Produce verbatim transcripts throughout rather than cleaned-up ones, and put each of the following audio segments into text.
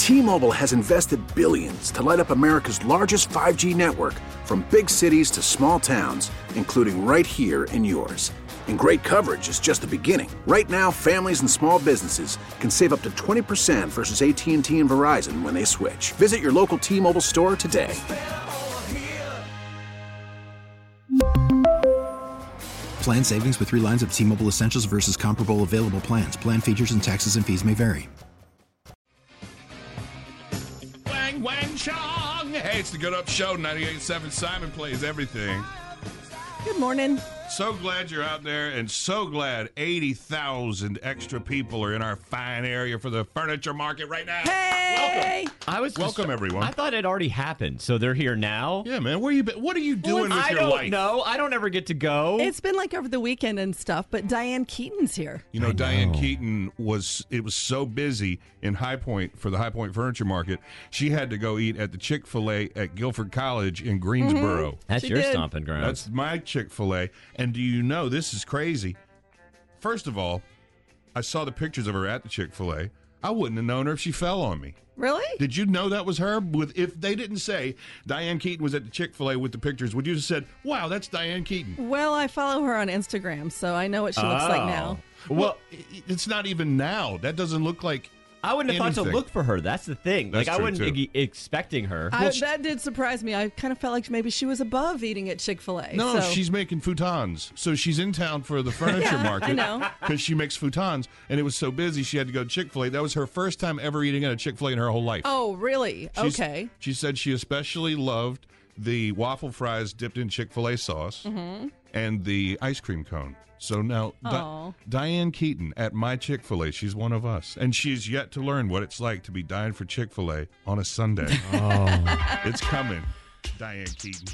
T-Mobile has invested billions to light up America's largest five G network, from big cities to small towns, including right here in yours. And great coverage is just the beginning. Right now, families and small businesses can save up to twenty percent versus A T and T and Verizon when they switch. Visit your local T-Mobile store today. Plan savings with three lines of T-Mobile Essentials versus comparable available plans. Plan features and taxes and fees may vary. Wang Wang Chong. Hey, it's the Good Up Show. ninety-eight point seven Simon Plays Everything. Good morning. So glad you're out there, and so glad eighty thousand extra people are in our fine area for the furniture market right now. Hey! Welcome. I was Welcome, just, everyone. I thought it already happened, so they're here now. Yeah, man. Where you been? What are you doing Well, with I your don't life? know. I don't ever get to go. It's been like over the weekend and stuff, but Diane Keaton's here. You know, I Diane know. Keaton was, it was so busy in High Point for the High Point Furniture Market, she had to go eat at the Chick-fil-A at Guilford College in Greensboro. That's She your did. stomping ground. That's my Chick-fil-A. And do you know, this is crazy. First of all, I saw the pictures of her at the Chick-fil-A. I wouldn't have known her if she fell on me. Really? Did you know that was her? With If they didn't say Diane Keaton was at the Chick-fil-A with the pictures, would you have said, wow, that's Diane Keaton? Well, I follow her on Instagram, so I know what she looks like now. Well, i- it's not even now. That doesn't look like I wouldn't have thought to anything. look for her. That's the thing. That's like I true, wouldn't too. be expecting her. I, Well, she- that did surprise me. I kind of felt like maybe she was above eating at Chick-fil-A. No, so. she's making futons. So she's in town for the furniture Yeah, market. I know. Because she makes futons, and it was so busy she had to go to Chick-fil-A. That was her first time ever eating at a Chick-fil-A in her whole life. Oh, really? She's- Okay. She said she especially loved the waffle fries dipped in Chick-fil-A sauce Mm-hmm. and the ice cream cone. So now, Di- Aw. Diane Keaton at my Chick-fil-A, she's one of us. And she's yet to learn what it's like to be dying for Chick-fil-A on a Sunday. Oh. It's coming, Diane Keaton.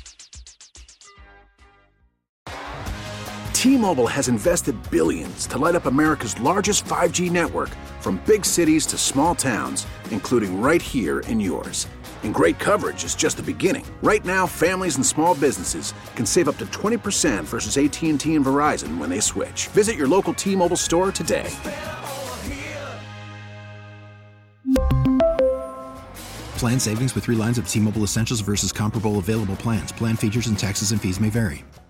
T-Mobile has invested billions to light up America's largest five G network, from big cities to small towns, including right here in yours. And great coverage is just the beginning. Right now, families and small businesses can save up to twenty percent versus A T and T and Verizon when they switch. Visit your local T-Mobile store today. Plan savings with three lines of T-Mobile Essentials versus comparable available plans. Plan features and taxes and fees may vary.